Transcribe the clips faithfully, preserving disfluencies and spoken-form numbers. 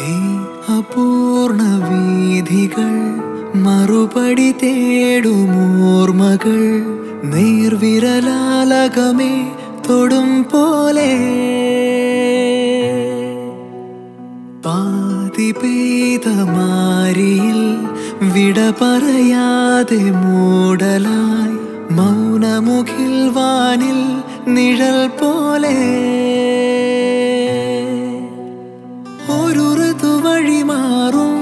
ഈ അപൂർണ വീഥികൾ മറുപടി തേടുമോർമകൾ നേർവിരലാലകമേ തൊടും പോലെ പാതി പെയ്ത മാരിയിൽ വിട പറയാതെ മൂടലായി മൗനമുഖിൽ വാനിൽ നിഴൽ പോലെ ഒരു ഋതുവഴി മാറും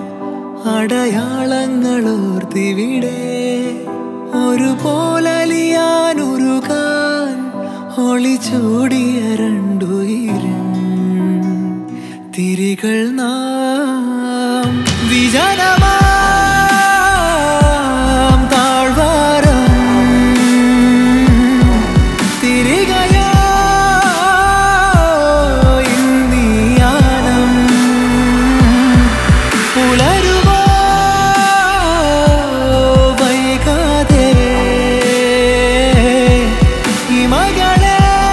അടയാളങ്ങളോർത്തിവിടെ ഒരു പോലലിയാനുരുകാൻ ഒളിച്ചോടിയ രണ്ടുയിരും തിരികൾ നാം വിജനമാം താഴ്വാരം തിരികയോ ഇന്നീയാനം പുലരുമോ വൈകാതെ ഹിമകളെ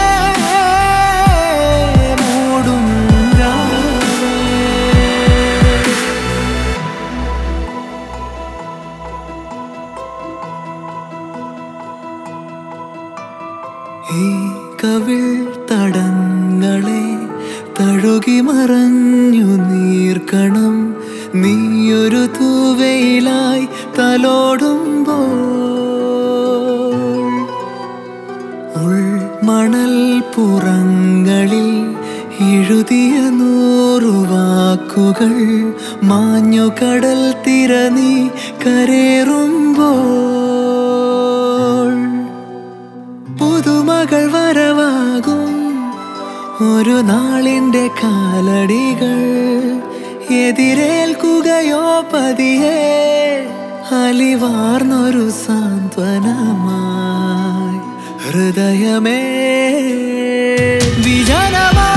മൂടും ഈ കവിൾ തടങ്ങളെ തഴുകി മറഞ്ഞു നീർക്കണം നീയൊരു തൂവയിലായി തലോടുമ്പോൾ ഉൾമണൽ പുറങ്ങളിൽ എഴുതിയ നൂറു വാക്കുകൾ മാഞ്ഞു കടൽ തിര നീ കരേറുമ്പോൾ പുതുമകൾ വരവാകും ഒരു നാളിൻ്റെ കാലടികൾ എതിരേൽക്കുകയോ പതിയെ അലിവാർന്നൊരു സാന്ത്വനമായി ഹൃദയമേ വിജനമായി